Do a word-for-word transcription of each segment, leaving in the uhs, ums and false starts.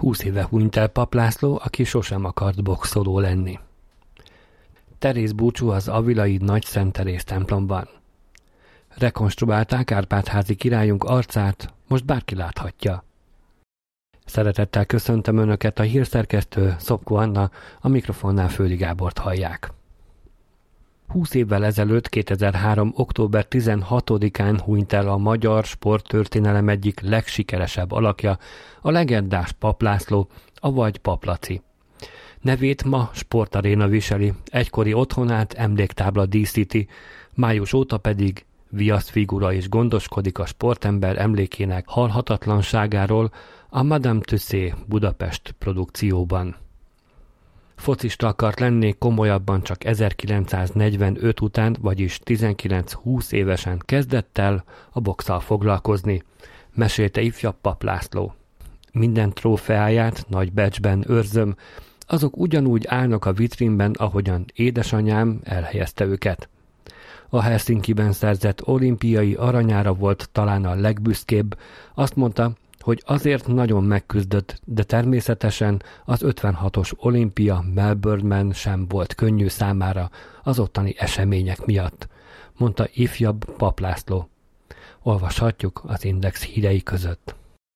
Húsz éve hunyt el Pap László, aki sosem akart boxoló lenni. Teréz búcsú az avilai Nagy Szent Teréz templomban. Rekonstruálták Árpád-házi királyunk arcát, most bárki láthatja. Szeretettel köszöntöm Önöket, a hírszerkesztő Szopko Anna, a mikrofonnál Földi Gábort hallják. Húsz évvel ezelőtt, kétezer-három. október tizenhatodikán hunyt el a magyar sporttörténelem egyik legsikeresebb alakja, a legendás Pap László, avagy Pap Laci. Nevét ma sportaréna viseli, egykori otthonát emléktábla díszíti, május óta pedig viaszfigura és gondoskodik a sportember emlékének halhatatlanságáról a Madame Tussauds Budapest produkcióban. Focista akart lenni, komolyabban csak ezerkilencszáznegyvenöt után, vagyis tizenkilenc-húsz évesen kezdett el a boxszal foglalkozni, mesélte ifjabb Pap László. Minden trófeáját nagy becsben őrzöm, azok ugyanúgy állnak a vitrínben, ahogyan édesanyám elhelyezte őket. A Helsinkiben szerzett olimpiai aranyára volt talán a legbüszkébb, azt mondta, hogy azért nagyon megküzdött, de természetesen az ötvenhatos olimpia Melbourneben sem volt könnyű számára az ottani események miatt, mondta ifjabb Pap László. Olvashatjuk az Index hírei között.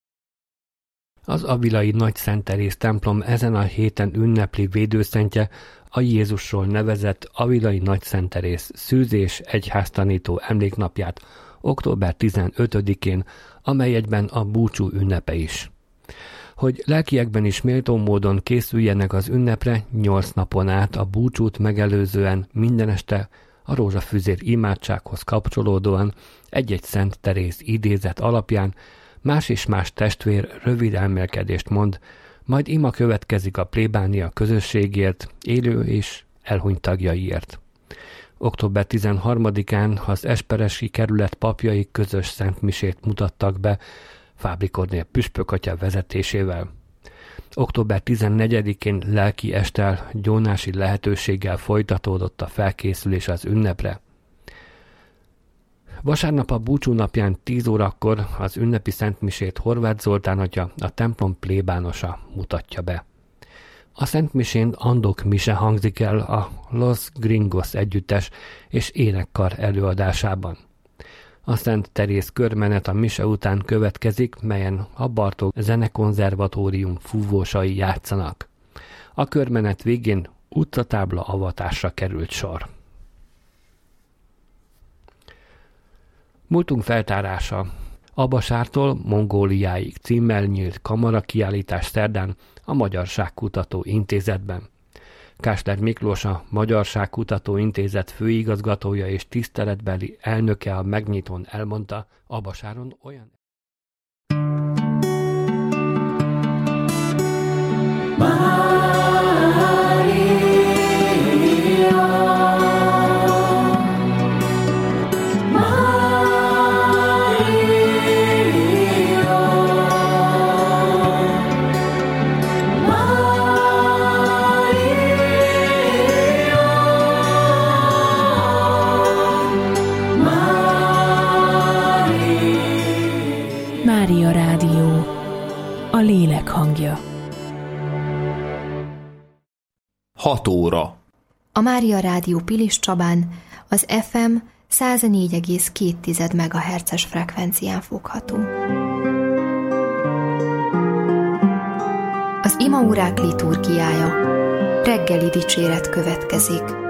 Az avilai Nagy Szent Teréz templom ezen a héten ünnepli védőszentje, a Jézusról nevezett avilai Nagy Szent Teréz szűzés egyháztanító emléknapját október tizenötödikén, amely egyben a búcsú ünnepe is. Hogy lelkiekben is méltó módon készüljenek az ünnepre, nyolc napon át a búcsút megelőzően minden este a rózsafüzér imádsághoz kapcsolódóan egy-egy Szent Teréz idézet alapján más és más testvér rövid elmélkedést mond, majd ima következik a plébánia közösségért, élő és elhunyt tagjaiért. október tizenharmadikán az esperesi kerület papjai közös szentmisét mutattak be Fábri Kornél püspökatya vezetésével. október tizennegyedikén lelki esttel, gyónási lehetőséggel folytatódott a felkészülés az ünnepre. Vasárnap a búcsú napján tíz órakor az ünnepi szentmisét Horváth Zoltán atya, a templom plébánosa mutatja be. A szentmisén Andok mise hangzik el a Los Gringos együttes és énekkar előadásában. A Szent Teréz körmenet a mise után következik, melyen a Bartók Zenekonzervatórium fúvósai játszanak. A körmenet végén utcatábla avatásra került sor. Múltunk feltárása. Abasártól Mongóliáig címmel nyílt kamarakiállítás szerdán a Magyarságkutató Intézetben. Kásler Miklós, a Magyarságkutató Intézet főigazgatója és tiszteletbeli elnöke a megnyitón elmondta, Abasáron olyan... Mária Rádió, a lélek hangja. hat óra. A Mária Rádió Pilis Csabán az ef em száz négy egész két megahertzes frekvencián fogható. Az imaórák liturgiája. Reggeli dicséret következik.